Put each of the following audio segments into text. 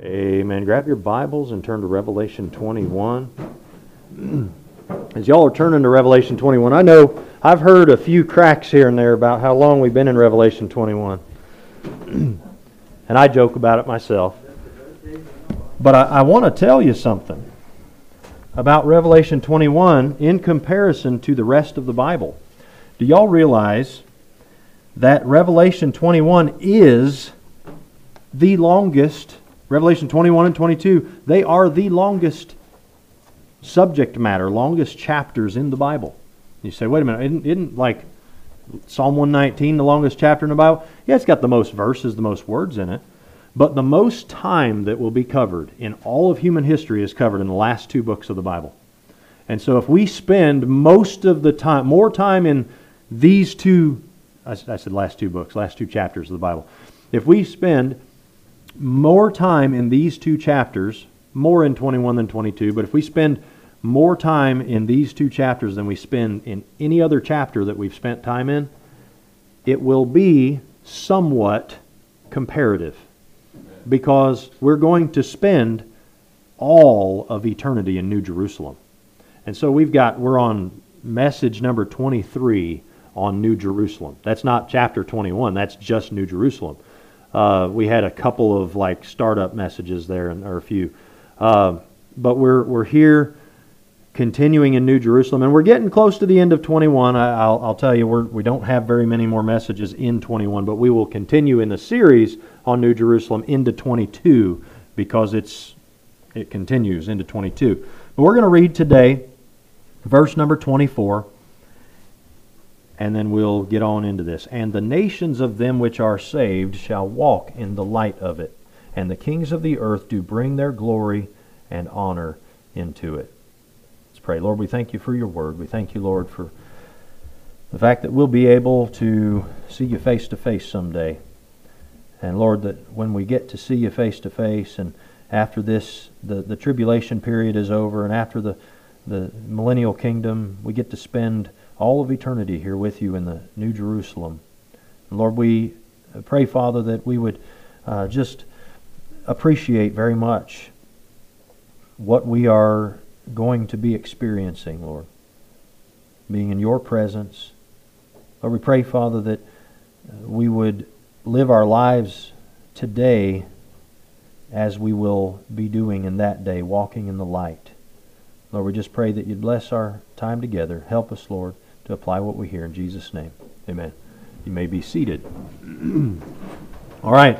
Amen. Grab your Bibles and turn to Revelation 21. As y'all are turning to Revelation 21, I know I've heard a few cracks here and there about how long we've been in Revelation 21. And I joke about it myself. But I want to tell you something about Revelation 21 in comparison to the rest of the Bible. Do y'all realize that Revelation 21 is the longest, Revelation 21 and 22, they are the longest subject matter, longest chapters in the Bible. You say, wait a minute, isn't like Psalm 119 the longest chapter in the Bible? Yeah, it's got the most verses, the most words in it. But the most time that will be covered in all of human history is covered in the last two books of the Bible. And so if we spend most of the time, more time in these two, I said last two books, last two chapters of the Bible. If we spend more time in these two chapters, more in 21 than 22, but if we spend more time in these two chapters than we spend in any other chapter that we've spent time in, it will be somewhat comparative. Because we're going to spend all of eternity in New Jerusalem. And so we're on message number 23 on New Jerusalem. That's not chapter 21, that's just New Jerusalem. We had a couple of like startup messages there, or a few. But we're here continuing in New Jerusalem, and we're getting close to the end of 21. I'll tell you, we don't have very many more messages in 21, but we will continue in the series on New Jerusalem into 22 because it continues into 22. But we're going to read today verse number 24, and then we'll get on into this. And the nations of them which are saved shall walk in the light of it, and the kings of the earth do bring their glory and honor into it. Let's pray. Lord, we thank you for your word. We thank you, Lord, for the fact that we'll be able to see you face to face someday. And Lord, that when we get to see you face to face, and after this, the tribulation period is over, and after the millennial kingdom, we get to spend all of eternity here with you in the New Jerusalem. And Lord, we pray, Father, that we would just appreciate very much what we are going to be experiencing, Lord, being in your presence. Lord, we pray, Father, that we would live our lives today as we will be doing in that day, walking in the light. Lord, we just pray that you'd bless our time together. Help us, Lord, to apply what we hear in Jesus' name. Amen. You may be seated. All right.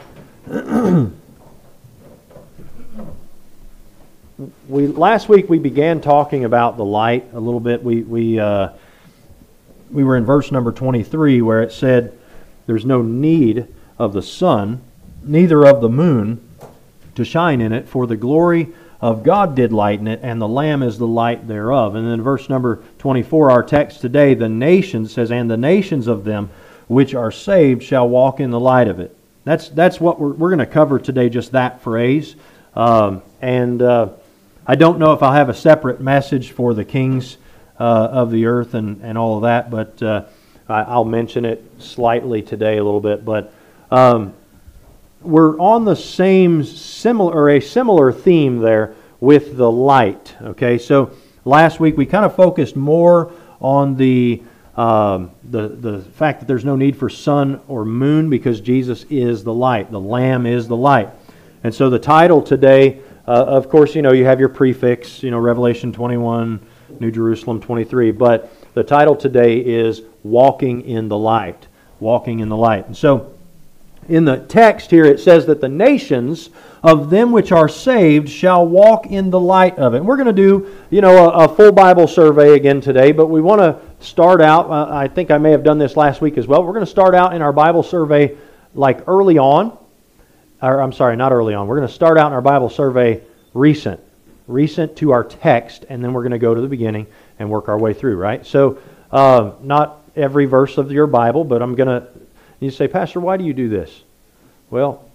Last week we began talking about the light a little bit. We were in verse number 23 where it said, there's no need of the sun, neither of the moon, to shine in it, for the glory of God did lighten it, and the Lamb is the light thereof. And then verse number 24, our text today, the nations, says, and the nations of them which are saved shall walk in the light of it. That's what we're going to cover today, just that phrase. I don't know if I'll have a separate message for the kings of the earth and all of that, but I'll mention it slightly today a little bit, but we're on the similar theme there with the light. Okay, so last week we kind of focused more on the fact that there's no need for sun or moon because Jesus is the light. The Lamb is the light. And so the title today, of course, you have your prefix, Revelation 21, New Jerusalem 23, but the title today is Walking in the Light. Walking in the Light. And so, in the text here it says that the nations of them which are saved shall walk in the light of it. And we're going to do, a full Bible survey again today, but we want to start out, I think I may have done this last week as well, we're going to start out in our Bible survey like early on, or I'm sorry, not early on, we're going to start out in our Bible survey recent to our text, and then we're going to go to the beginning and work our way through, right? So, not every verse of your Bible, but I'm going to, you say, Pastor, why do you do this? Well,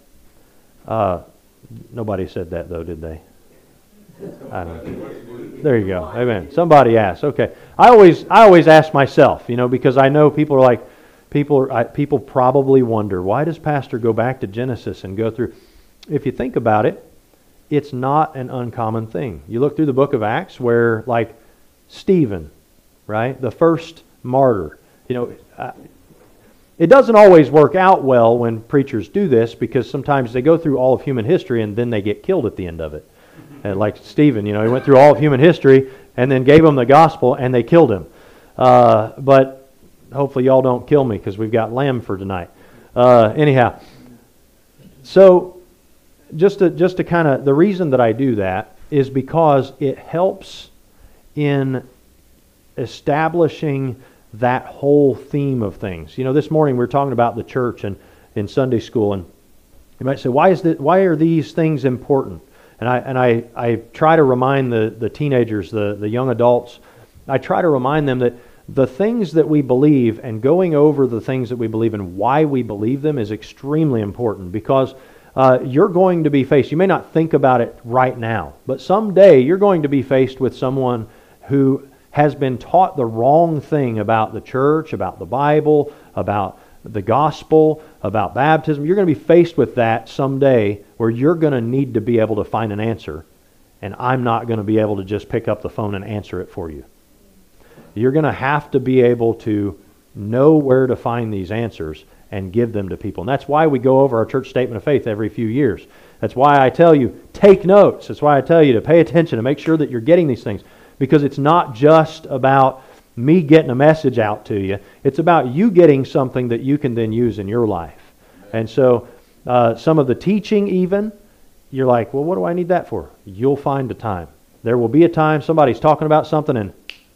nobody said that though, did they? I don't know. There you go. Amen. Somebody asked. Okay. I always ask myself, because I know people are like, people probably wonder, why does Pastor go back to Genesis and go through? If you think about it, it's not an uncommon thing. You look through the book of Acts where, like, Stephen, right, the first martyr, it doesn't always work out well when preachers do this because sometimes they go through all of human history and then they get killed at the end of it. And like Stephen, he went through all of human history and then gave them the gospel and they killed him. But hopefully y'all don't kill me because we've got lamb for tonight. Anyhow, so just to kind of, the reason that I do that is because it helps in establishing that whole theme of things. This morning we were talking about the church and in Sunday school, and you might say, why are these things important? And I try to remind the teenagers, the young adults, I try to remind them that the things that we believe and going over the things that we believe and why we believe them is extremely important because you're going to be faced, you may not think about it right now, but someday you're going to be faced with someone who has been taught the wrong thing about the church, about the Bible, about the gospel, about baptism. You're going to be faced with that someday where you're going to need to be able to find an answer, and I'm not going to be able to just pick up the phone and answer it for you. You're going to have to be able to know where to find these answers and give them to people. And that's why we go over our church statement of faith every few years. That's why I tell you, take notes. That's why I tell you to pay attention and make sure that you're getting these things. Because it's not just about me getting a message out to you. It's about you getting something that you can then use in your life. And so some of the teaching even, you're like, well, what do I need that for? You'll find a time. There will be a time somebody's talking about something and,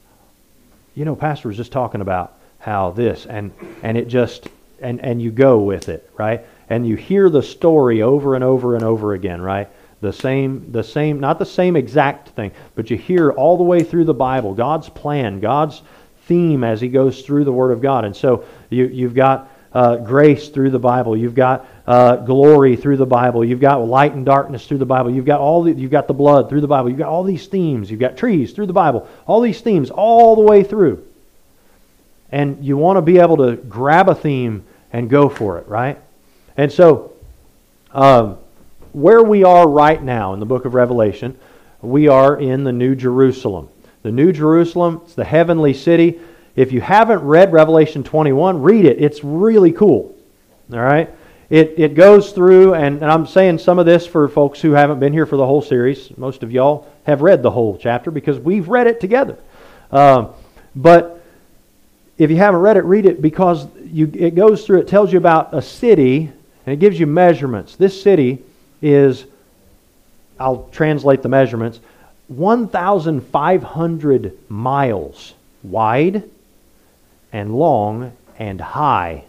Pastor was just talking about how this, and it just, and you go with it, right? And you hear the story over and over and over again, right? The same, not the same exact thing, but you hear all the way through the Bible, God's plan, God's theme as He goes through the Word of God. And so you've got grace through the Bible, you've got glory through the Bible, you've got light and darkness through the Bible, you've got the blood through the Bible, you've got all these themes, you've got trees through the Bible, all these themes all the way through. And you want to be able to grab a theme and go for it, right? And so, where we are right now in the book of Revelation, we are in the New Jerusalem. The New Jerusalem, it's the heavenly city. If you haven't read Revelation 21, read it. It's really cool. All right? It goes through, and I'm saying some of this for folks who haven't been here for the whole series. Most of y'all have read the whole chapter because we've read it together. But if you haven't read it, read it because it goes through, it tells you about a city, and it gives you measurements. This city is, I'll translate the measurements, 1,500 miles wide and long and high.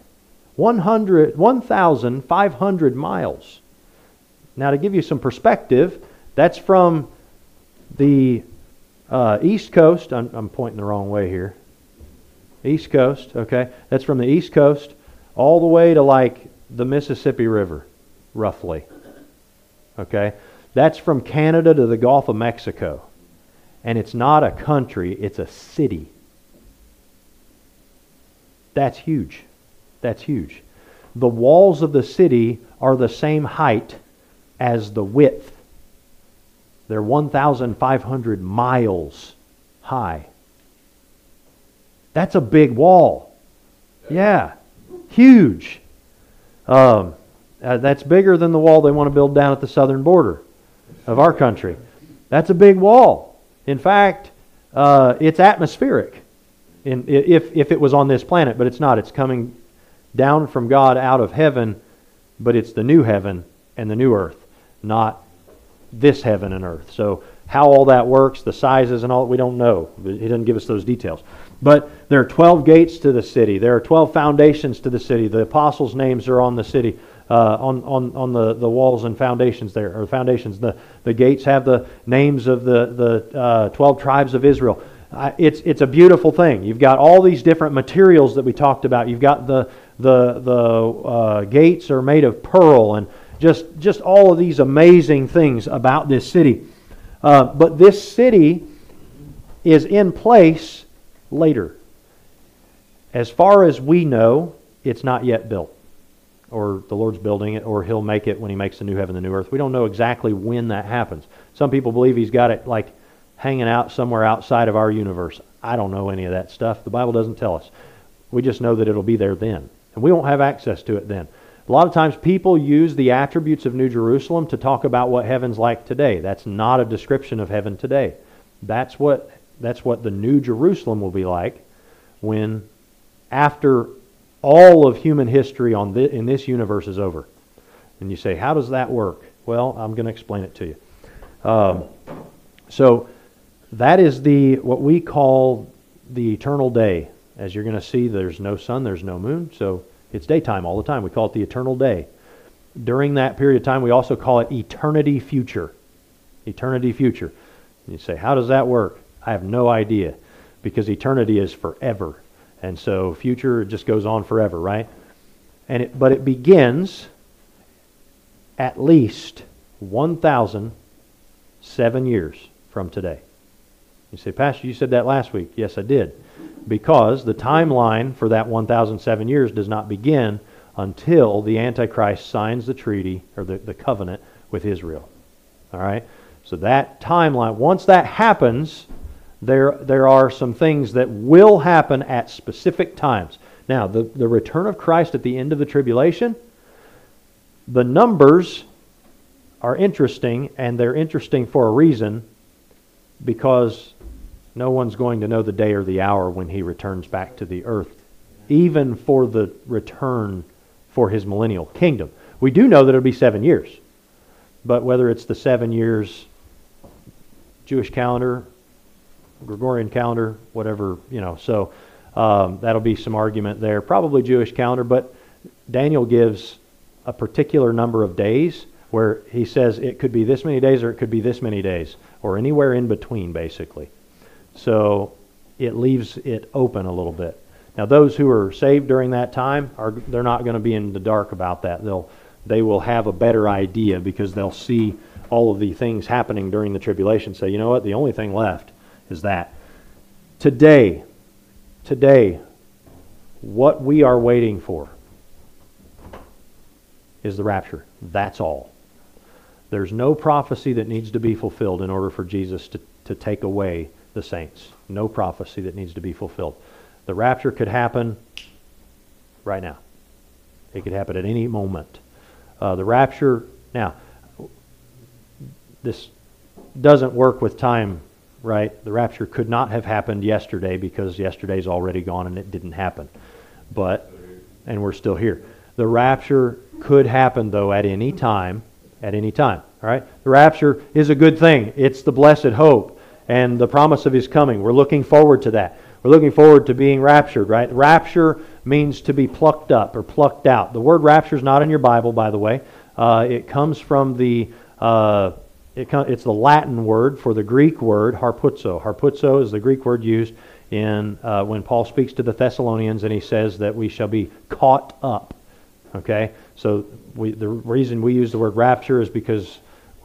1,500 miles. Now to give you some perspective, that's from the East Coast. I'm pointing the wrong way here. East Coast, okay. That's from the East Coast all the way to like the Mississippi River, roughly. Okay. That's from Canada to the Gulf of Mexico. And it's not a country, it's a city. That's huge. That's huge. The walls of the city are the same height as the width. They're 1,500 miles high. That's a big wall. Yeah, huge. That's bigger than the wall they want to build down at the southern border of our country. That's a big wall. In fact, it's atmospheric. If it was on this planet, but it's not. It's coming down from God out of heaven, but it's the new heaven and the new earth, not this heaven and earth. So how all that works, the sizes and all, we don't know. He doesn't give us those details. But there are 12 gates to the city. There are 12 foundations to the city. The apostles' names are on the city, on the walls and foundations there, or foundations. The gates have the names of the 12 tribes of Israel. It's a beautiful thing. You've got all these different materials that we talked about. You've got the gates are made of pearl, and just all of these amazing things about this city. But this city is in place later. As far as we know, it's not yet built. or the Lord's building it, or He'll make it when He makes the new heaven, the new earth. We don't know exactly when that happens. Some people believe He's got it like hanging out somewhere outside of our universe. I don't know any of that stuff. The Bible doesn't tell us. We just know that it'll be there then. And we won't have access to it then. A lot of times people use the attributes of New Jerusalem to talk about what heaven's like today. That's not a description of heaven today. That's what the New Jerusalem will be like when, after all of human history in this universe is over. And you say, how does that work? Well, I'm going to explain it to you. So that is what we call the eternal day. As you're going to see, there's no sun, there's no moon, so it's daytime all the time. We call it the eternal day. During that period of time, we also call it eternity future. Eternity future. And you say, how does that work? I have no idea, because eternity is forever. And so future just goes on forever, right? But it begins at least 1,007 years from today. You say, Pastor, you said that last week. Yes, I did. Because the timeline for that 1,007 years does not begin until the Antichrist signs the treaty, or the covenant, with Israel. All right? So that timeline, once that happens, there are some things that will happen at specific times. Now, the return of Christ at the end of the tribulation, the numbers are interesting, and they're interesting for a reason, because no one's going to know the day or the hour when He returns back to the earth, even for the return for His millennial kingdom. We do know that it'll be 7 years, but whether it's the 7 years Jewish calendar, Gregorian calendar, whatever, so that'll be some argument there. Probably Jewish calendar, but Daniel gives a particular number of days where he says it could be this many days or it could be this many days, or anywhere in between, basically. So it leaves it open a little bit. Now, those who are saved during that time, they're not going to be in the dark about that. They will have a better idea, because they'll see all of the things happening during the tribulation. Say, you know what? The only thing left is that. Today, what we are waiting for is the rapture. That's all. There's no prophecy that needs to be fulfilled in order for Jesus to take away the saints. No prophecy that needs to be fulfilled. The rapture could happen right now. It could happen at any moment. The rapture, now, this doesn't work with time, right? The rapture could not have happened yesterday, because yesterday's already gone and it didn't happen. And we're still here. The rapture could happen, though, at any time. At any time. All right? The rapture is a good thing. It's the blessed hope and the promise of His coming. We're looking forward to that. We're looking forward to being raptured, right? Rapture means to be plucked up or plucked out. The word rapture is not in your Bible, by the way. It comes from it's the Latin word for the Greek word harpazo. Harpazo is the Greek word used in when Paul speaks to the Thessalonians, and he says that we shall be caught up. Okay? So the reason we use the word rapture is because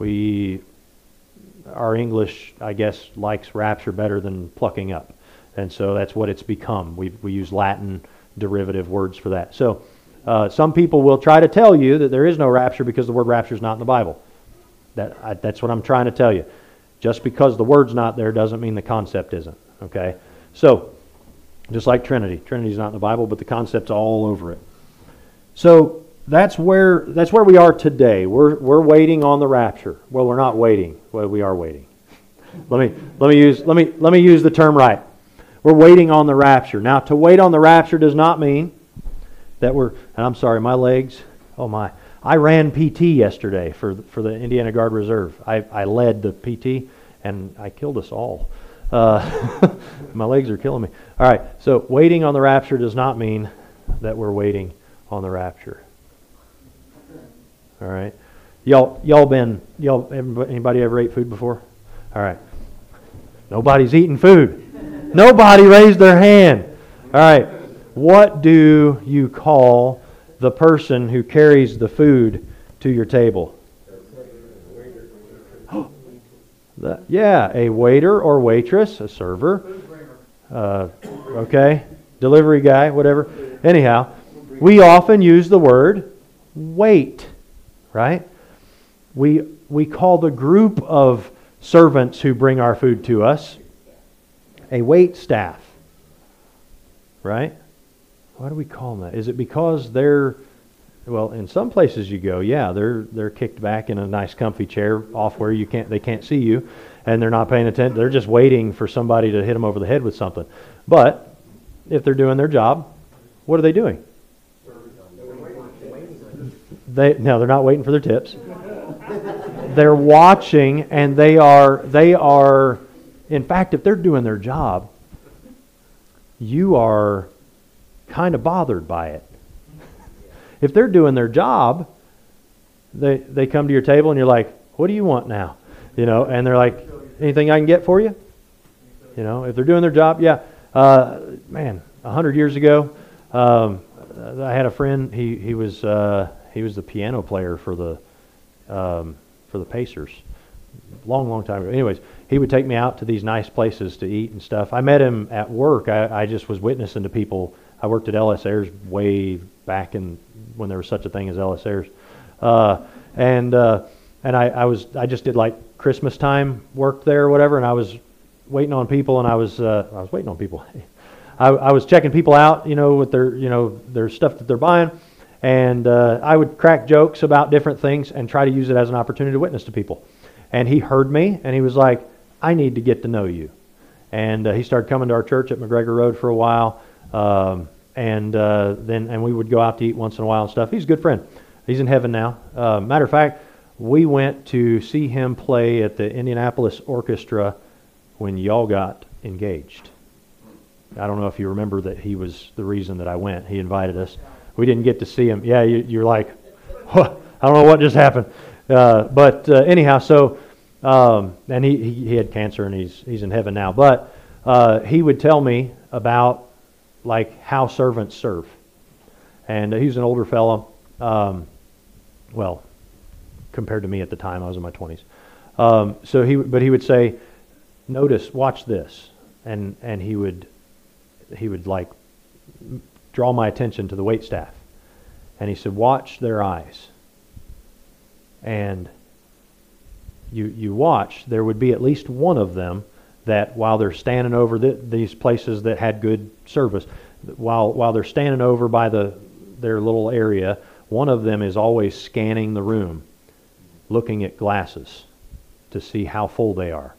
our English, I guess, likes rapture better than plucking up. And so that's what it's become. We use Latin derivative words for that. So some people will try to tell you that there is no rapture because the word rapture is not in the Bible. That's what I'm trying to tell you. Just because the word's not there doesn't mean the concept isn't. Okay? So, just like Trinity. Trinity's not in the Bible, but the concept's all over it. So, that's where we are today. We're waiting on the rapture. Well, we're not waiting. Well, we are waiting. Let me use the term right. We're waiting on the rapture. Now, to wait on the rapture does not mean that and I'm sorry, my legs, oh my. I ran PT yesterday for the Indiana Guard Reserve. I led the PT, and I killed us all. My legs are killing me. All right, so waiting on the rapture does not mean that we're waiting on the rapture. All right, anybody ever ate food before? All right, nobody's eating food. Nobody raised their hand. All right, what do you call the person who carries the food to your table? A waiter or waitress, a server. Okay, delivery guy, whatever. Anyhow, we often use the word wait, right? We call the group of servants who bring our food to us a wait staff, right? Why do we call them that? Is it because they're, well, in some places you go, yeah, they're kicked back in a nice comfy chair off where they can't see you, and they're not paying attention. They're just waiting for somebody to hit them over the head with something. But if they're doing their job, what are they doing? No, they're not waiting for their tips. They're watching, and they are, in fact, if they're doing their job, you are kind of bothered by it. If they're doing their job, they come to your table and you're like, what do you want now? And they're like, anything I can get for you? If they're doing their job, yeah. 100 years ago, I had a friend. He was the piano player for the Pacers. Long time ago. Anyways, he would take me out to these nice places to eat and stuff. I met him at work. I just was witnessing to people. I worked at Ellis Ayres way back when there was such a thing as Ellis Ayres, and I just did like Christmas time work there or whatever, and I was waiting on people, and I was waiting on people. I was checking people out, with their stuff that they're buying, and I would crack jokes about different things and try to use it as an opportunity to witness to people. And he heard me, and he was like, I need to get to know you. And he started coming to our church at McGregor Road for a while, and we would go out to eat once in a while and stuff. He's a good friend. He's in heaven now. Matter of fact, we went to see him play at the Indianapolis Orchestra when y'all got engaged. I don't know if you remember that he was the reason that I went. He invited us. We didn't get to see him. Yeah, you're like, I don't know what just happened. But anyhow, so and he had cancer, and he's in heaven now. But he would tell me about like how servants serve, and he was an older fellow. Well, compared to me at the time, I was in my 20s. So he would say, "Notice, watch this," and he would like draw my attention to the waitstaff, and he said, "Watch their eyes." And you watch, there would be at least one of them that while they're standing over these places that had good service, while they're standing over by their little area, one of them is always scanning the room, looking at glasses to see how full they are.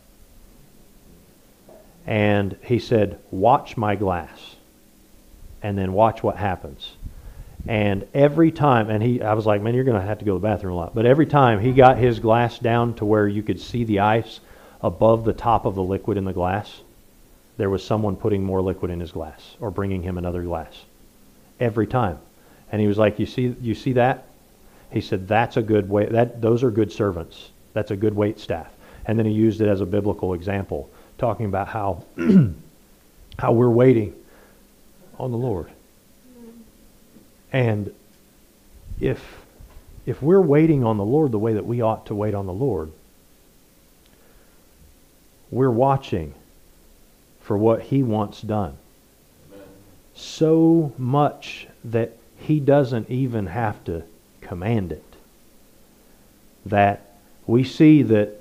And he said, watch my glass, and then watch what happens. And every time, I was like, man, you're going to have to go to the bathroom a lot. But every time he got his glass down to where you could see the ice above the top of the liquid in the glass, there was someone putting more liquid in his glass or bringing him another glass. Every time. And he was like, you see that? He said, that's a good way. Those are good servants. That's a good wait staff. And then he used it as a biblical example, talking about how how we're waiting on the Lord. And if we're waiting on the Lord the way that we ought to wait on the Lord, we're watching for what He wants done. Amen. So much that He doesn't even have to command it. That we see that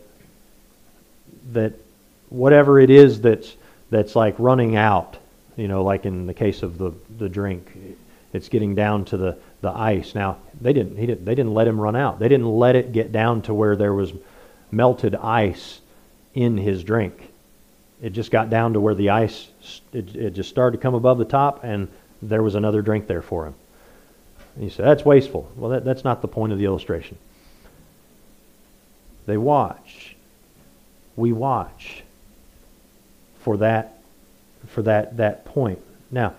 whatever it is that's like running out, like in the case of the drink, it's getting down to the ice. Now they didn't let him run out. They didn't let it get down to where there was melted ice in his drink. It just got down to where the ice it just started to come above the top, and there was another drink there for him. And you say that's wasteful. Well, that's not the point of the illustration. They watch. We watch for that point. Now,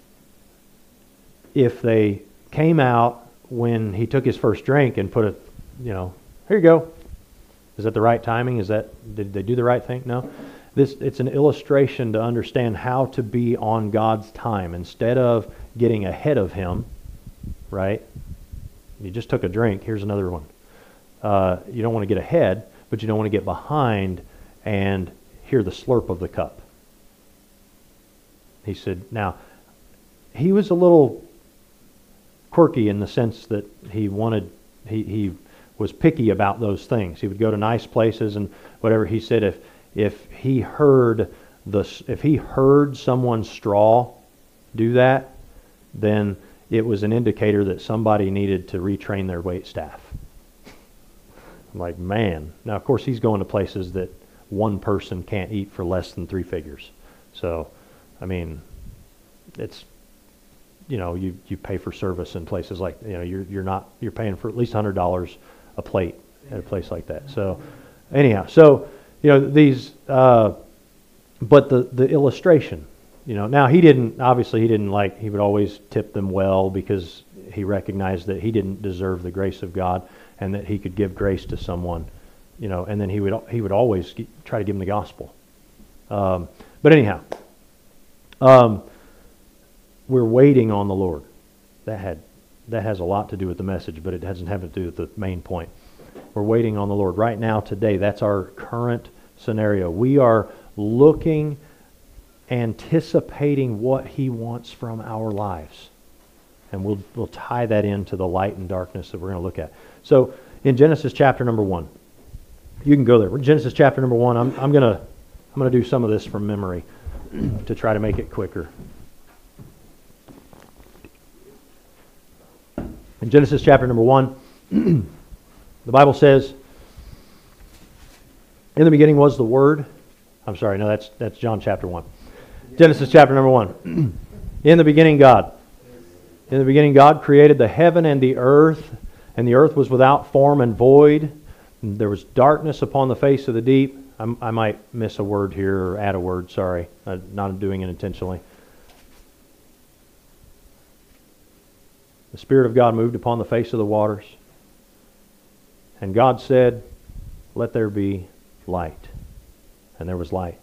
if they came out when he took his first drink and put it, here you go. Is that the right timing? Did they do the right thing? No. It's an illustration to understand how to be on God's time instead of getting ahead of Him, right? You just took a drink. Here's another one. You don't want to get ahead, but you don't want to get behind and hear the slurp of the cup. He said, now, he was a little quirky in the sense that he was picky about those things. He would go to nice places and whatever. He said if he heard someone's straw do that, then it was an indicator that somebody needed to retrain their wait staff. I'm like, man. Now, of course, he's going to places that one person can't eat for less than 3 figures. So, I mean, it's, you pay for service in places like, you're paying for at least $100 a plate at a place like that. So, anyhow, these, but the illustration, now he would always tip them well because he recognized that he didn't deserve the grace of God and that he could give grace to someone, and then he would always try to give them the gospel. But anyhow, we're waiting on the Lord. That has a lot to do with the message, but it doesn't have to do with the main point. We're waiting on the Lord. Right now, today, that's our current scenario. We are looking, anticipating what He wants from our lives. And we'll tie that into the light and darkness that we're going to look at. So, in Genesis chapter number 1, you can go there. Genesis chapter number 1, I'm going to do some of this from memory to try to make it quicker. In Genesis chapter number 1, the Bible says, in the beginning was the Word. I'm sorry, no, that's John chapter 1. Genesis chapter number 1. In the beginning, God. In the beginning, God created the heaven and the earth was without form and void. And there was darkness upon the face of the deep. I might miss a word here or add a word, sorry. I'm not doing it intentionally. The Spirit of God moved upon the face of the waters. And God said, "Let there be light." And there was light.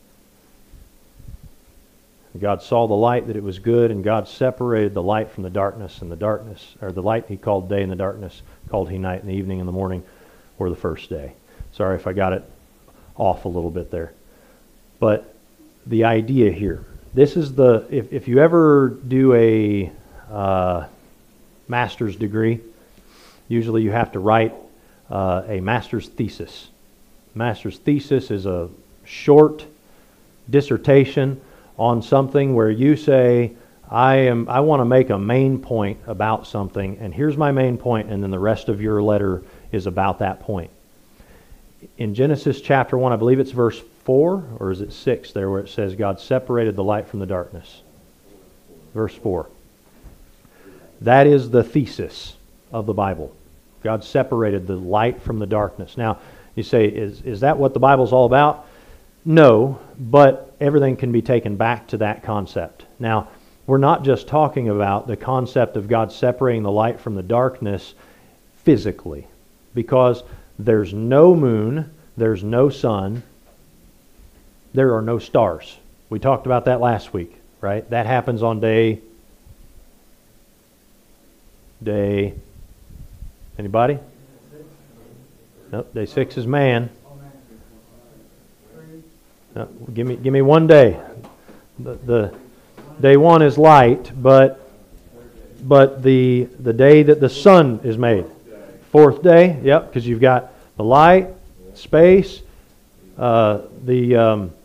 And God saw the light that it was good, and God separated the light from the darkness, and the light He called day, and the darkness called He night, and the evening and the morning were the first day. Sorry if I got it off a little bit there. But the idea here, this is if you ever do a master's degree, usually you have to write a master's thesis. Master's thesis is a short dissertation on something where you say, I want to make a main point about something, and here's my main point, and then the rest of your letter is about that point. In Genesis chapter 1, I believe it's verse 4, or is it 6 there, where it says God separated the light from the darkness. Verse 4. That is the thesis of the Bible. God separated the light from the darkness. Now, you say, is that what the Bible's all about? No, but everything can be taken back to that concept. Now, we're not just talking about the concept of God separating the light from the darkness physically, because there's no moon, there's no sun, there are no stars. We talked about that last week, right? That happens on day... Anybody? Nope, day 6 is man. No, give me one day. The day 1 is light, but the day that the sun is made. 4th day, yep, because you've got the light, space, the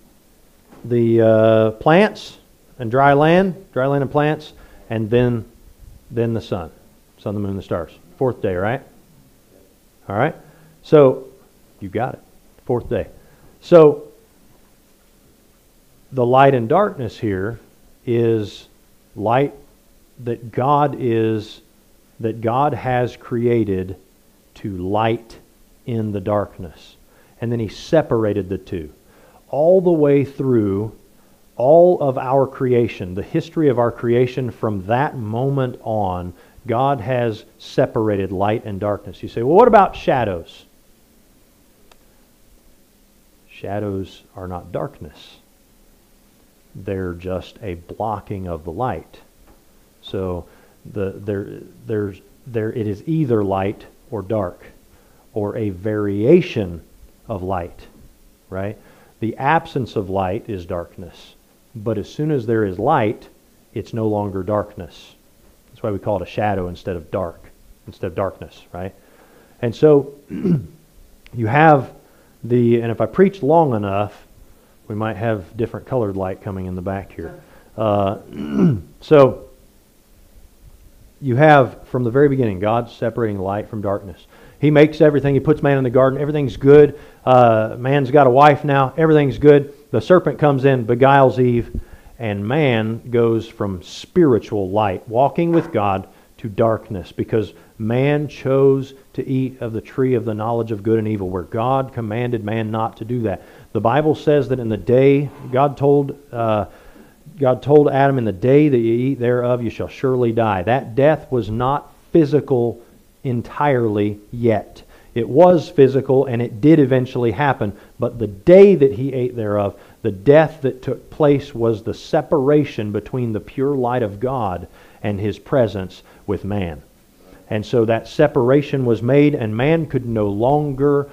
plants and dry land and plants, and then the sun, the moon, and the stars. 4th day, right? All right. So you got it. 4th day. So the light and darkness here is light that God has created to light in the darkness. And then He separated the two. All the way through all of our creation, the history of our creation, from that moment on, God has separated light and darkness. You say, well, what about shadows? Shadows are not darkness. They're just a blocking of the light. So it is either light or dark, or a variation of light, right? The absence of light is darkness. But as soon as there is light, it's no longer darkness. That's why we call it a shadow instead of darkness, right? And so you have and if I preach long enough, we might have different colored light coming in the back here. So you have, from the very beginning, God separating light from darkness. He makes everything. He puts man in the garden. Everything's good. Man's got a wife now. Everything's good. The serpent comes in, beguiles Eve, and man goes from spiritual light, walking with God, to darkness, because man chose to eat of the tree of the knowledge of good and evil, where God commanded man not to do that. The Bible says that in the day, God told Adam, in the day that you eat thereof, you shall surely die. That death was not physical entirely yet. It was physical, and it did eventually happen, but the day that he ate thereof, the death that took place was the separation between the pure light of God and His presence with man. And so that separation was made, and man could no longer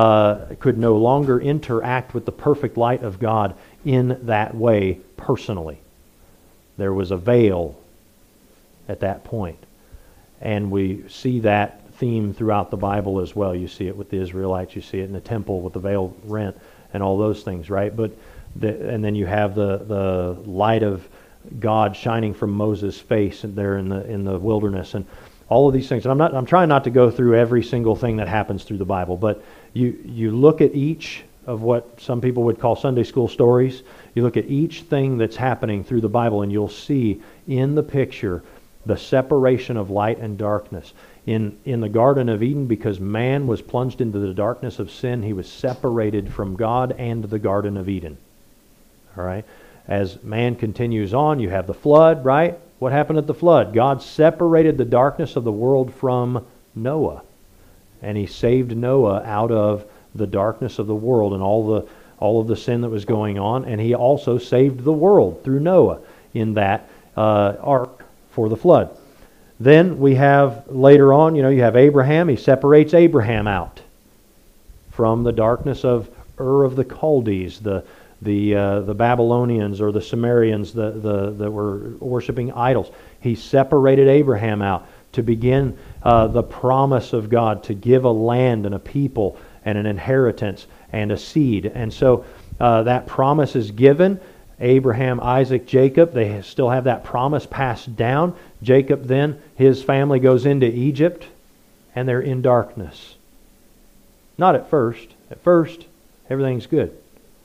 interact with the perfect light of God in that way personally. There was a veil at that point. And we see that theme throughout the Bible as well. You see it with the Israelites, you see it in the temple with the veil rent and all those things, right? And then you have the light of God shining from Moses' face there in the wilderness, and all of these things. And I'm trying not to go through every single thing that happens through the Bible, but you look at each of what some people would call Sunday school stories. You look at each thing that's happening through the Bible, and you'll see in the picture the separation of light and darkness. In the Garden of Eden, because man was plunged into the darkness of sin, he was separated from God and the Garden of Eden. All right? As man continues on, you have the flood, right? What happened at the flood? God separated the darkness of the world from Noah. And He saved Noah out of the darkness of the world and all of the sin that was going on. And He also saved the world through Noah in that ark for the flood. Then we have later on, you have Abraham. He separates Abraham out from the darkness of Ur of the Chaldees, the Babylonians or the Sumerians that were worshiping idols. He separated Abraham out to begin the promise of God to give a land and a people and an inheritance and a seed. And so that promise is given. Abraham, Isaac, Jacob, they still have that promise passed down. Jacob then, his family goes into Egypt, and they're in darkness. Not at first. At first, everything's good.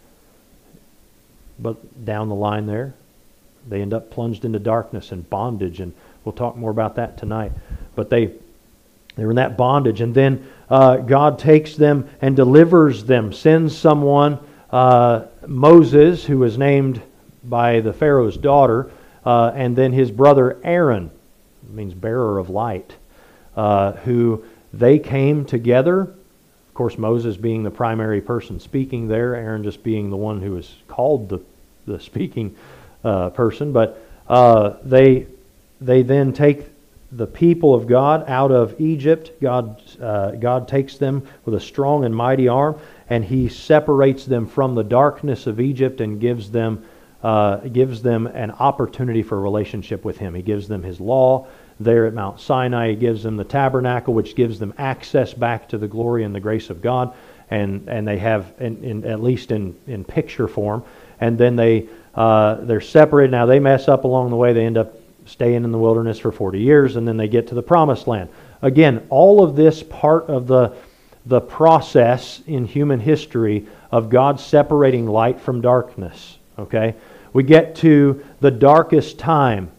But down the line there, they end up plunged into darkness and bondage, and we'll talk more about that tonight. But they were in that bondage, and then God takes them and delivers them, sends someone, Moses, who was named by the Pharaoh's daughter, and then his brother Aaron, means bearer of light, who they came together. Of course, Moses being the primary person speaking there, Aaron just being the one who was called the speaking person. But they then take the people of God out of Egypt. God takes them with a strong and mighty arm, and He separates them from the darkness of Egypt and gives them an opportunity for a relationship with Him. He gives them His law there at Mount Sinai. He gives them the tabernacle, which gives them access back to the glory and the grace of God, and they have, at least in picture form. And then they're separated. Now they mess up along the way. They end up staying in the wilderness for 40 years, and then they get to the Promised Land. Again, all of this part of the process in human history of God separating light from darkness. Okay? We get to the darkest time.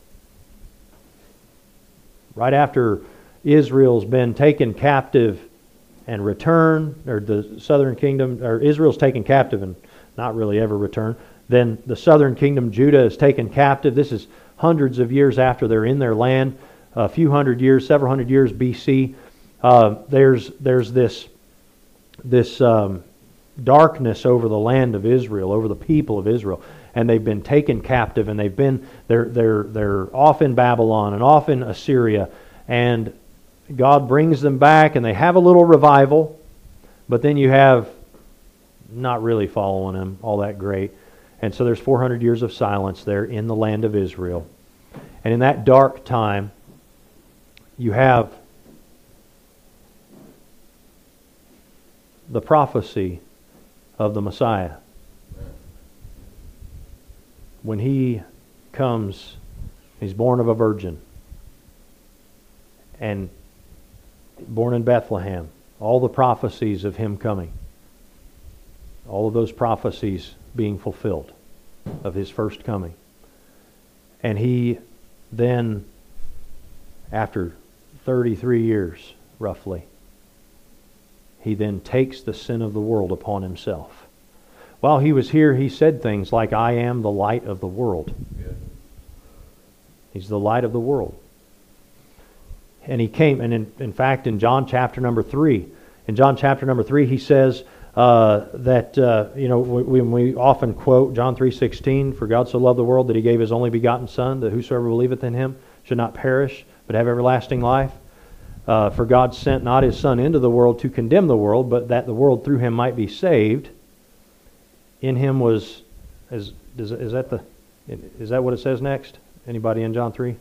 Right after Israel's been taken captive and returned, or the southern kingdom, or Israel's taken captive and not really ever returned. Then the southern kingdom, Judah, is taken captive. This is hundreds of years after they're in their land, a few hundred years, several hundred years BC. There's this darkness over the land of Israel, over the people of Israel, and they've been taken captive, and they're off in Babylon and off in Assyria, and God brings them back, and they have a little revival, but then you have not really following Him all that great. And so there's 400 years of silence there in the land of Israel. And in that dark time, you have the prophecy of the Messiah. When He comes, He's born of a virgin and born in Bethlehem. All the prophecies of Him coming. All of those prophecies being fulfilled of His first coming. And He then, after 33 years roughly, He then takes the sin of the world upon Himself. While He was here, He said things like, I am the light of the world. Yeah. He's the light of the world. And He came, and in fact, in John chapter number 3, He says that, when we often quote John 3:16, for God so loved the world that He gave His only begotten Son, that whosoever believeth in Him should not perish, but have everlasting life. For God sent not His Son into the world to condemn the world, but that the world through Him might be saved. In Him was, is that what it says next? Anybody in John 3?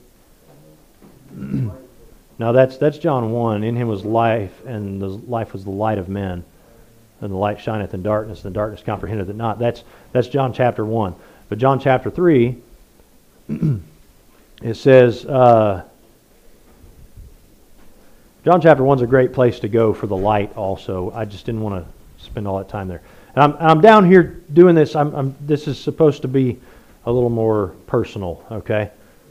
No, that's John 1. In Him was life, and the life was the light of men. And the light shineth in darkness, and the darkness comprehendeth it not. That's John chapter 1. But John chapter 3, it says, John chapter 1 is a great place to go for the light also. I just didn't want to spend all that time there. And I'm down here doing this. This is supposed to be a little more personal, okay?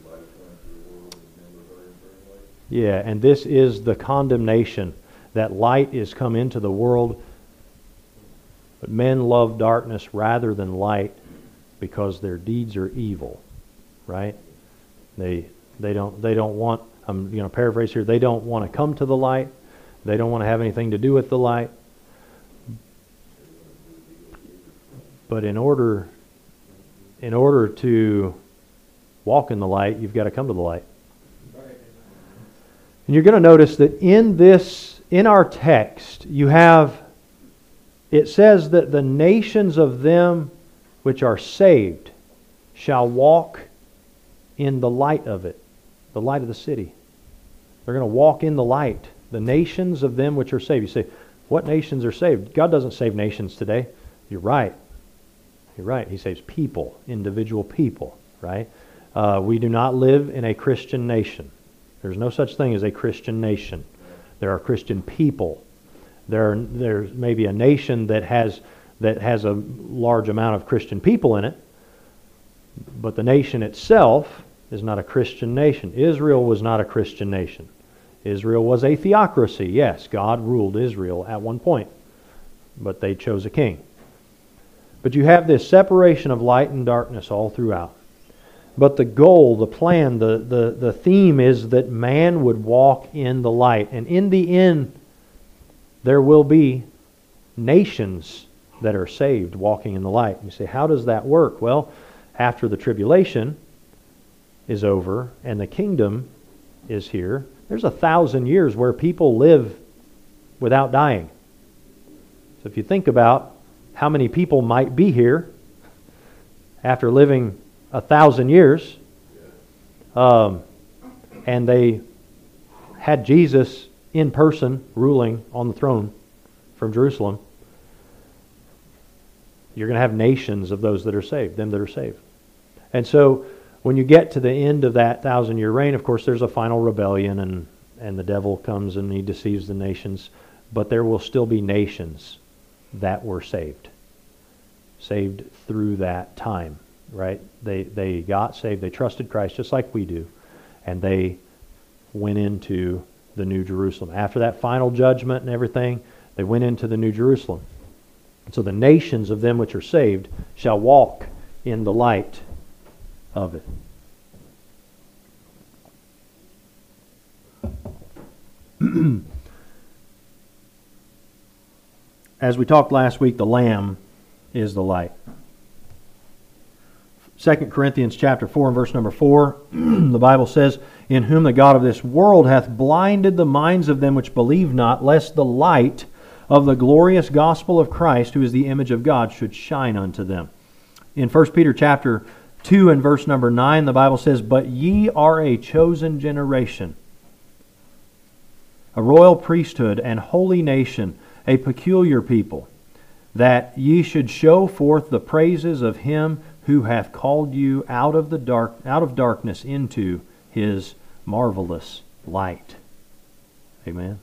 Yeah, and this is the condemnation, that light is come into the world, but men love darkness rather than light because their deeds are evil, right? They don't want, I'm going to paraphrase here, they don't want to come to the light. They don't want to have anything to do with the light. But in order to walk in the light, you've got to come to the light. And you're going to notice that in our text, it says that the nations of them which are saved shall walk in the light of it, the light of the city. They're going to walk in the light. The nations of them which are saved. You say, what nations are saved? God doesn't save nations today. You're right. You're right. He saves people, individual people, right? We do not live in a Christian nation. There's no such thing as a Christian nation. There are Christian people. There's maybe a nation that has a large amount of Christian people in it, but the nation itself is not a Christian nation. Israel was not a Christian nation. Israel was a theocracy. Yes, God ruled Israel at one point, but they chose a king. But you have this separation of light and darkness all throughout. But the goal, the plan, the theme is that man would walk in the light. And in the end, there will be nations that are saved walking in the light. You say, how does that work? Well, after the tribulation is over and the kingdom is here, there's 1,000 years where people live without dying. So if you think about how many people might be here after living 1,000 years, and they had Jesus in person ruling on the throne from Jerusalem, you're going to have nations of those that are saved, them that are saved. And so when you get to the end of that 1,000-year reign, of course there's a final rebellion and the devil comes and he deceives the nations, but there will still be nations that were saved through that time. Right? They got saved. They trusted Christ just like we do. And they went into the New Jerusalem. After that final judgment and everything, they went into the New Jerusalem. And so the nations of them which are saved shall walk in the light of it. As we talked last week, the Lamb is the light. 2 Corinthians chapter 4 and verse number 4, the Bible says, in whom the God of this world hath blinded the minds of them which believe not, lest the light of the glorious gospel of Christ, who is the image of God, should shine unto them. In 1 Peter chapter 2 and verse number 9, the Bible says, but ye are a chosen generation, a royal priesthood and holy nation, a peculiar people, that ye should show forth the praises of him who hath called you out of darkness into his marvelous light. Amen.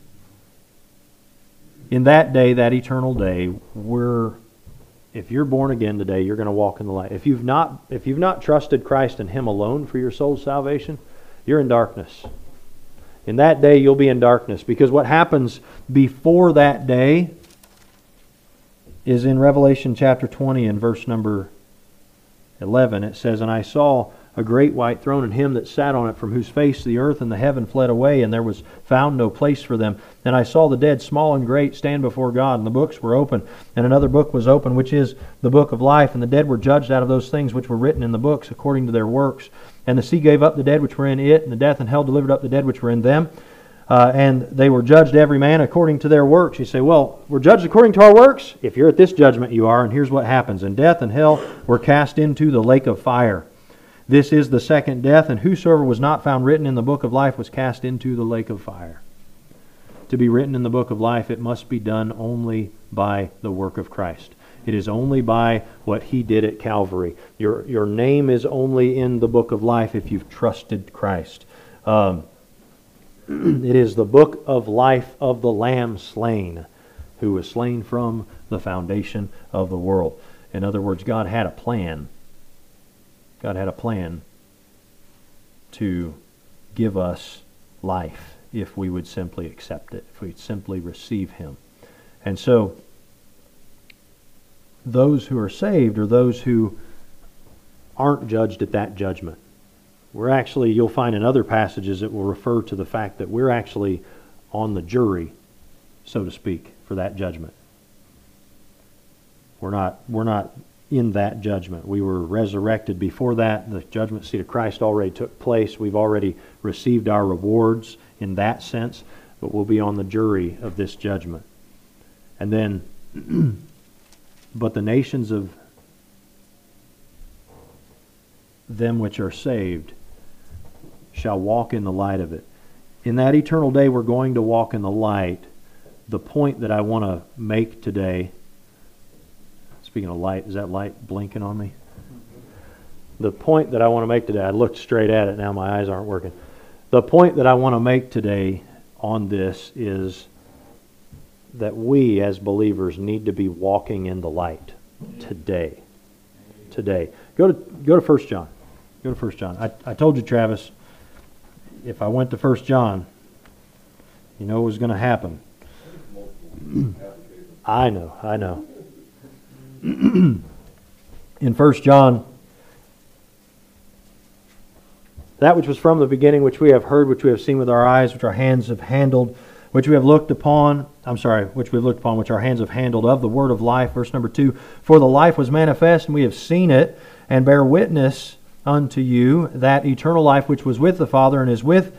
In that day, that eternal day, if you're born again today, you're going to walk in the light. If you've not trusted Christ and Him alone for your soul's salvation, you're in darkness. In that day, you'll be in darkness, because what happens before that day is in Revelation chapter 20 and verse number 11. It says, "And I saw a great white throne, and him that sat on it, from whose face the earth and the heaven fled away, and there was found no place for them. And I saw the dead, small and great, stand before God, and the books were open. And another book was open, which is the book of life. And the dead were judged out of those things which were written in the books, according to their works. And the sea gave up the dead which were in it, and the death and hell delivered up the dead which were in them. And they were judged every man according to their works." You say, well, we're judged according to our works? If you're at this judgment, you are, and here's what happens. "And death and hell were cast into the lake of fire. This is the second death, and whosoever was not found written in the book of life was cast into the lake of fire." To be written in the book of life, it must be done only by the work of Christ. It is only by what He did at Calvary. Your name is only in the book of life if you've trusted Christ. It is the book of life of the Lamb slain, who was slain from the foundation of the world. In other words, God had a plan. God had a plan to give us life if we would simply accept it, if we'd simply receive Him. And so, those who are saved are those who aren't judged at that judgment. You'll find in other passages it will refer to the fact that we're actually on the jury, so to speak, for that judgment. We're not in that judgment. We were resurrected before that. The judgment seat of Christ already took place. We've already received our rewards in that sense, but we'll be on the jury of this judgment. And then, but the nations of them which are saved shall walk in the light of it. In that eternal day, we're going to walk in the light. The point that I want to make today, speaking of light, is that light blinking on me? The point that I want to make today, I looked straight at it, now my eyes aren't working. The point that I want to make today on this is that we as believers need to be walking in the light today. Today. Go to 1 John. Go to 1 John. I told you, Travis, if I went to 1 John, you know what was going to happen. I know. In 1 John, that which was from the beginning, which we have heard, which we have seen with our eyes, which our hands have handled, which we've looked upon, which our hands have handled, of the word of life. Verse number 2, "For the life was manifest, and we have seen it, and bear witness unto you, that eternal life which was with the Father, and is with,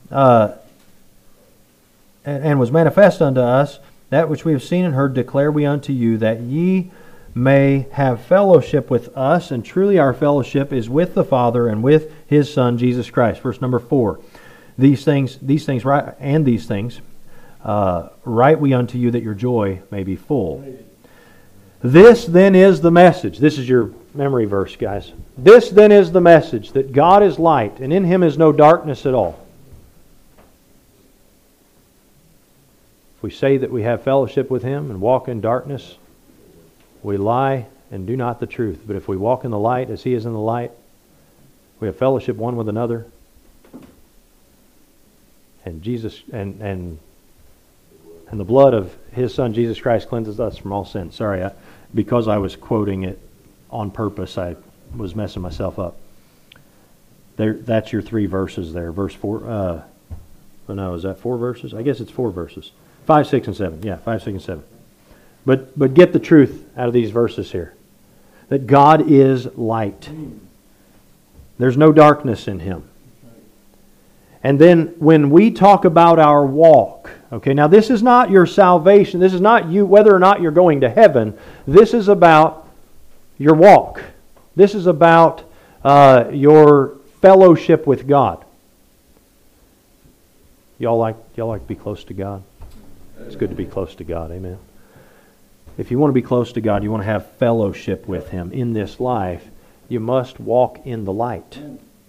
and was manifest unto us. That which we have seen and heard declare we unto you, that ye may have fellowship with us, and truly our fellowship is with the Father and with His Son, Jesus Christ." Verse number 4, These things write we unto you, that your joy may be full. This then is the message. This is your memory verse, guys. This then is the message, that God is light, and in Him is no darkness at all. If we say that we have fellowship with Him and walk in darkness, we lie and do not the truth. But if we walk in the light as He is in the light, we have fellowship one with another. And Jesus and the blood of His Son Jesus Christ cleanses us from all sin. Sorry, because I was quoting it on purpose, I was messing myself up. That's your 3 verses there. Verse 4. No, is that 4 verses? I guess it's 4 verses. 5, 6, and 7. Yeah, 5, 6, and 7. But get the truth out of these verses here. That God is light. There's no darkness in Him. And then when we talk about our walk, okay, now this is not your salvation. This is not you, whether or not you're going to heaven. This is about your walk. This is about your fellowship with God. Y'all like to be close to God? It's good to be close to God, amen. If you want to be close to God, you want to have fellowship with Him in this life, you must walk in the light.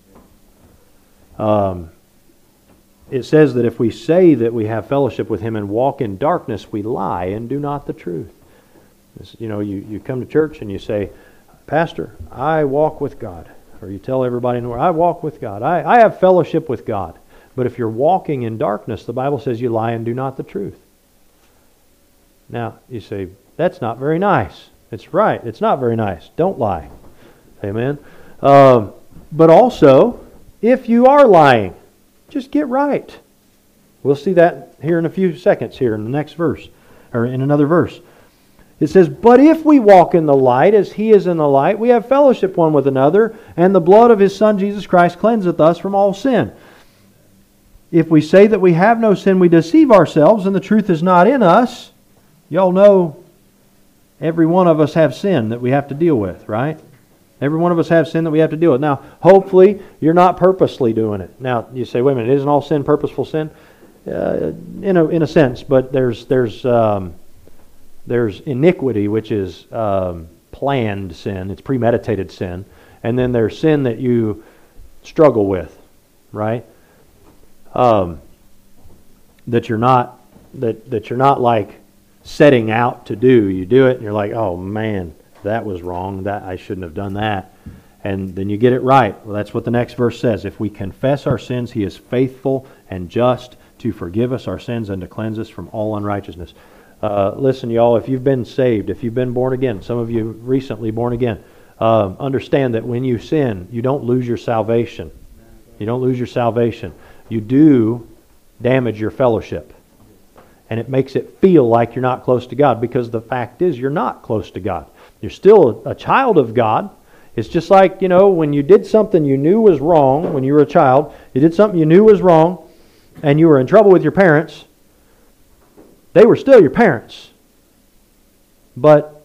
It says that if we say that we have fellowship with Him and walk in darkness, we lie and do not the truth. You come to church and you say, Pastor, I walk with God. Or you tell everybody in the world, I walk with God. I have fellowship with God. But if you're walking in darkness, the Bible says you lie and do not the truth. Now, you say, that's not very nice. It's right. It's not very nice. Don't lie. Amen. But also, if you are lying, just get right. We'll see that here in a few seconds here in the next verse, or in another verse. It says, but if we walk in the light as He is in the light, we have fellowship one with another, and the blood of His Son Jesus Christ cleanseth us from all sin. If we say that we have no sin, we deceive ourselves, and the truth is not in us. Y'all know every one of us have sin that we have to deal with, right? Every one of us have sin that we have to deal with. Now, hopefully, you're not purposely doing it. Now, you say, wait a minute, isn't all sin purposeful sin? In a sense, but there's iniquity, which is planned sin. It's premeditated sin. And then there's sin that you struggle with, right? That you're not like setting out to do. You do it and you're like, oh man, that was wrong. That I shouldn't have done that. And then you get it right. Well, that's what the next verse says. If we confess our sins, He is faithful and just to forgive us our sins and to cleanse us from all unrighteousness. Listen, y'all, if you've been saved, if you've been born again, some of you recently born again, understand that when you sin, you don't lose your salvation. You don't lose your salvation. You do damage your fellowship. And it makes it feel like you're not close to God, because the fact is you're not close to God. You're still a child of God. It's just like, when you did something you knew was wrong when you were a child, you did something you knew was wrong, and you were in trouble with your parents. They were still your parents. But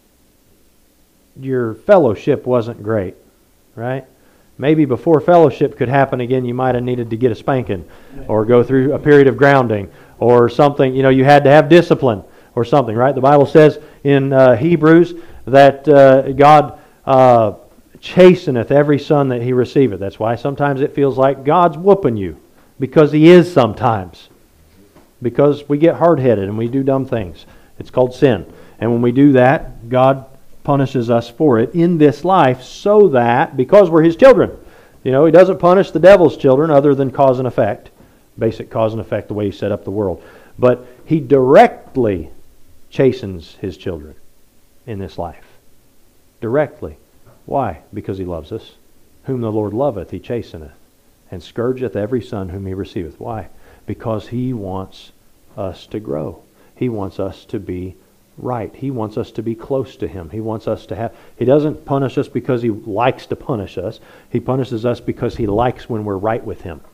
your fellowship wasn't great, right? Maybe before fellowship could happen again, you might have needed to get a spanking or go through a period of grounding or something. You had to have discipline or something, right? The Bible says in Hebrews that God chasteneth every son that He receiveth. That's why sometimes it feels like God's whooping you, because He is sometimes. Because we get hard-headed and we do dumb things. It's called sin. And when we do that, God punishes us for it in this life, so that, because we're His children, He doesn't punish the devil's children other than cause and effect. Basic cause and effect, the way He set up the world. But He directly chastens His children in this life. Directly. Why? Because He loves us. Whom the Lord loveth, He chasteneth, and scourgeth every son whom He receiveth. Why? Because He wants us to grow. He wants us to be right. He wants us to be close to Him. He wants us to have... He doesn't punish us because He likes to punish us. He punishes us because He likes when we're right with Him.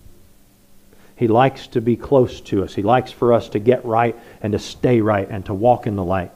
He likes to be close to us. He likes for us to get right and to stay right and to walk in the light.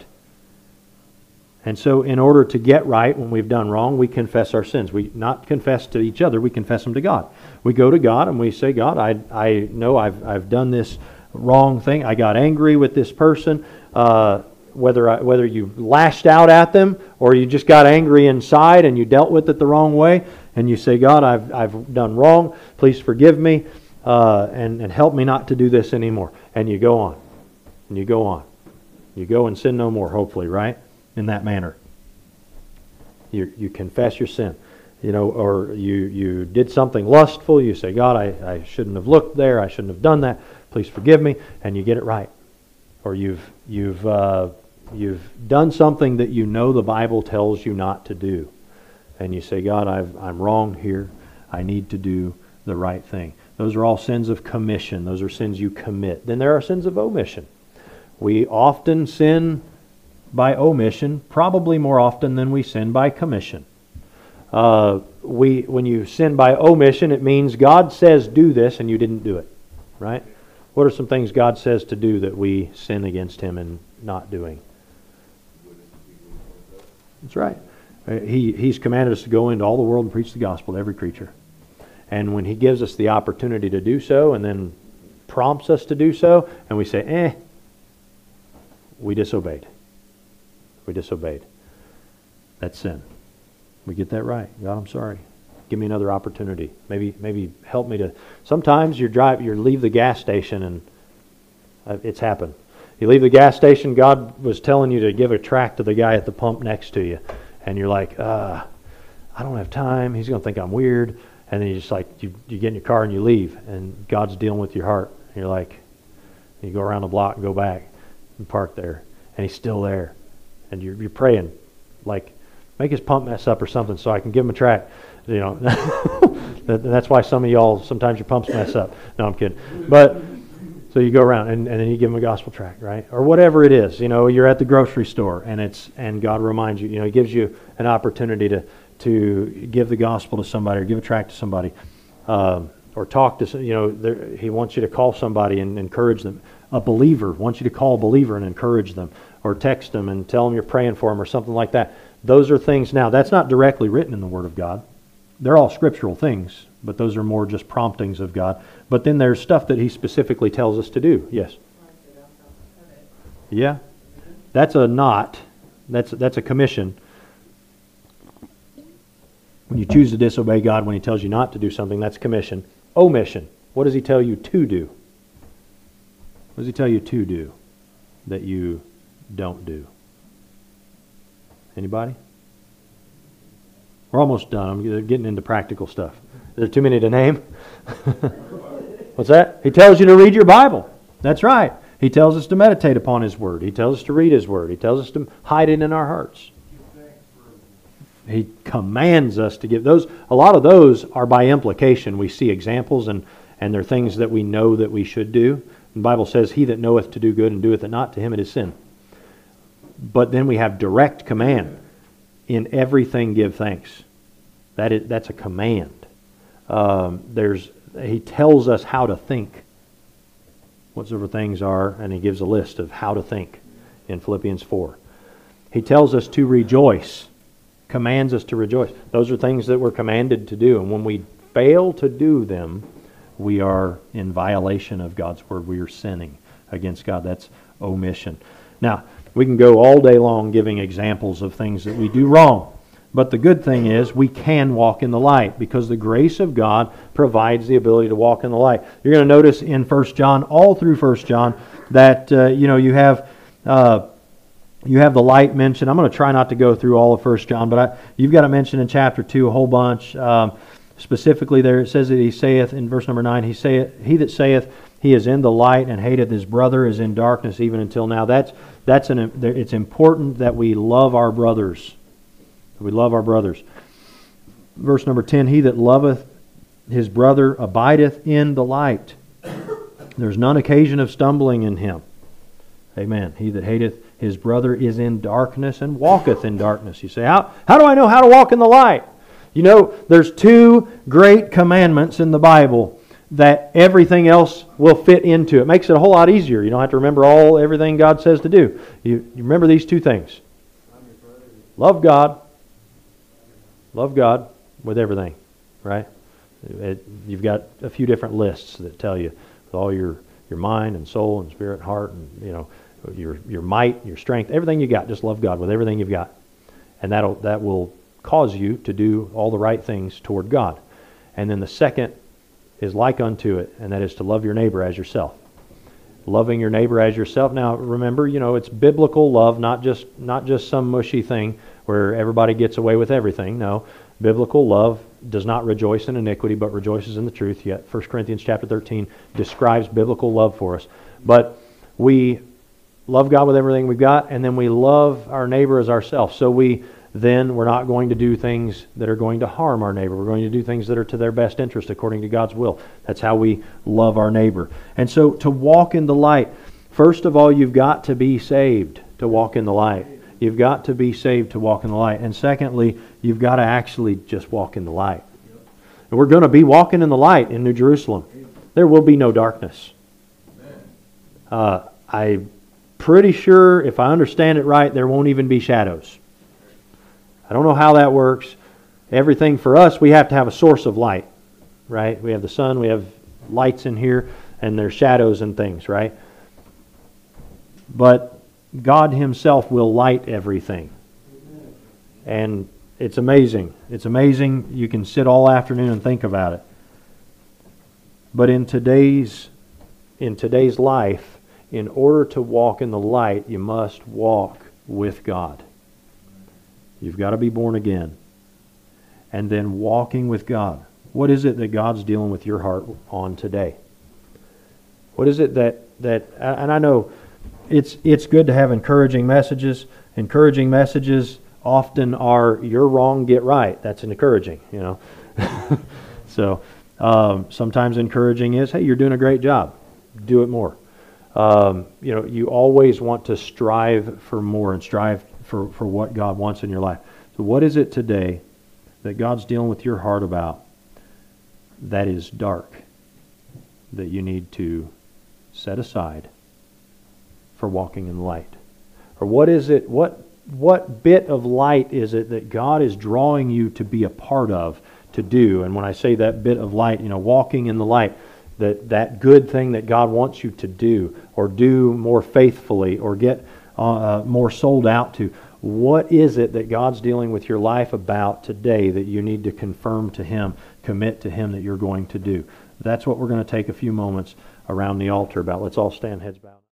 And so in order to get right when we've done wrong, we confess our sins. We not confess to each other, we confess them to God. We go to God and we say, God, I know I've done this wrong thing. I got angry with this person. Whether you lashed out at them or you just got angry inside and you dealt with it the wrong way, and you say, God, I've done wrong. Please forgive me and help me not to do this anymore. And you go on. And you go on. You go and sin no more, hopefully, right? In that manner. You confess your sin. Or you did something lustful. You say, God, I shouldn't have looked there. I shouldn't have done that. Please forgive me. And you get it right. Or you've done something that the Bible tells you not to do. And you say, God, I'm wrong here. I need to do the right thing. Those are all sins of commission. Those are sins you commit. Then there are sins of omission. We often sin by omission, probably more often than we sin by commission. When you sin by omission, it means God says do this and you didn't do it, right? What are some things God says to do that we sin against Him in not doing? That's right. He's commanded us to go into all the world and preach the gospel to every creature. And when He gives us the opportunity to do so and then prompts us to do so, and we say, we disobeyed. We disobeyed. That's sin. We get that right. God, I'm sorry. Give me another opportunity. Maybe help me to... Sometimes you leave the gas station, and it's happened. You leave the gas station, God was telling you to give a tract to the guy at the pump next to you, and you're like, I don't have time. He's going to think I'm weird. And then you just like, you get in your car and you leave, and God's dealing with your heart. And you're like, you go around the block and go back and park there, and He's still there. And you're praying, like, make His pump mess up or something so I can give Him a tract. You know, that's why some of y'all, sometimes your pumps mess up. No, I'm kidding. But, so you go around and then you give them a gospel tract, right? Or whatever it is. You know, you're at the grocery store and God reminds you, He gives you an opportunity to give the gospel to somebody or give a tract to somebody. Or talk to, He wants you to call somebody and encourage them. A believer wants you to call a believer and encourage them. Or text them and tell them you're praying for them or something like that. Those are things, now that's not directly written in the Word of God. They're all scriptural things, but those are more just promptings of God. But then there's stuff that He specifically tells us to do. Yes? Yeah. That's a not. That's a commission. When you choose to disobey God, when He tells you not to do something, that's commission. Omission. What does He tell you to do? What does He tell you to do that you don't do? Anybody? We're almost done. I'm getting into practical stuff. Is there too many to name? What's that? He tells you to read your Bible. That's right. He tells us to meditate upon His Word. He tells us to read His Word. He tells us to hide it in our hearts. He commands us to give those. A lot of those are by implication. We see examples and they're things that we know that we should do. The Bible says, He that knoweth to do good and doeth it not, to him it is sin. But then we have direct command. In everything give thanks. That's a command. He tells us how to think. Whatsoever things are, and He gives a list of how to think in Philippians 4. He tells us to rejoice. Commands us to rejoice. Those are things that we're commanded to do. And when we fail to do them, we are in violation of God's Word. We are sinning against God. That's omission. Now, we can go all day long giving examples of things that we do wrong. But the good thing is we can walk in the light because the grace of God provides the ability to walk in the light. You're going to notice in 1 John, all through 1 John, that you have the light mentioned. I'm going to try not to go through all of 1 John, but you've got it mentioned in chapter 2 a whole bunch. Specifically there it says that He saith, in verse number 9, He that saith he is in the light and hateth his brother is in darkness even until now. It's important that we love our brothers. We love our brothers. Verse number 10, He that loveth his brother abideth in the light. There's none occasion of stumbling in him. Amen. He that hateth his brother is in darkness and walketh in darkness. You say, how do I know how to walk in the light? You know, there's two great commandments in the Bible that everything else will fit into. It makes it a whole lot easier. You don't have to remember everything God says to do. You remember these two things. Love God. Love God with everything, right? You've got a few different lists that tell you with all your mind and soul and spirit and heart and your might, your strength, everything you got. Just love God with everything you've got, and that will cause you to do all the right things toward God. And then the second is like unto it, and that is to love your neighbor as yourself. Loving your neighbor as yourself. Now remember, it's biblical love, not just some mushy thing where everybody gets away with everything. No, biblical love does not rejoice in iniquity, but rejoices in the truth. Yet 1 Corinthians chapter 13 describes biblical love for us. But we love God with everything we've got, and then we love our neighbor as ourselves. So we're not going to do things that are going to harm our neighbor. We're going to do things that are to their best interest according to God's will. That's how we love our neighbor. And so to walk in the light, first of all, you've got to be saved to walk in the light. You've got to be saved to walk in the light. And secondly, you've got to actually just walk in the light. And we're going to be walking in the light in New Jerusalem. There will be no darkness. I'm pretty sure, if I understand it right, there won't even be shadows. I don't know how that works. Everything for us, we have to have a source of light, right? We have the sun, we have lights in here. and there's shadows and things, right? But God Himself will light everything. And it's amazing. It's amazing. You can sit all afternoon and think about it. But in today's life, in order to walk in the light, you must walk with God. You've got to be born again. And then walking with God. What is it that God's dealing with your heart on today? What is it that and I know it's good to have encouraging messages. Encouraging messages often are, you're wrong, get right. That's encouraging, you know. So sometimes encouraging is, hey, you're doing a great job. Do it more. You always want to strive for more and strive for what God wants in your life. So what is it today that God's dealing with your heart about that is dark, that you need to set aside for walking in the light? Or what is it, what bit of light is it that God is drawing you to be a part of, to do? And when I say that bit of light, walking in the light, that good thing that God wants you to do, or do more faithfully, or get more sold out to. What is it that God's dealing with your life about today that you need to confirm to Him, commit to Him that you're going to do? That's what we're going to take a few moments around the altar about. Let's all stand, heads bowed.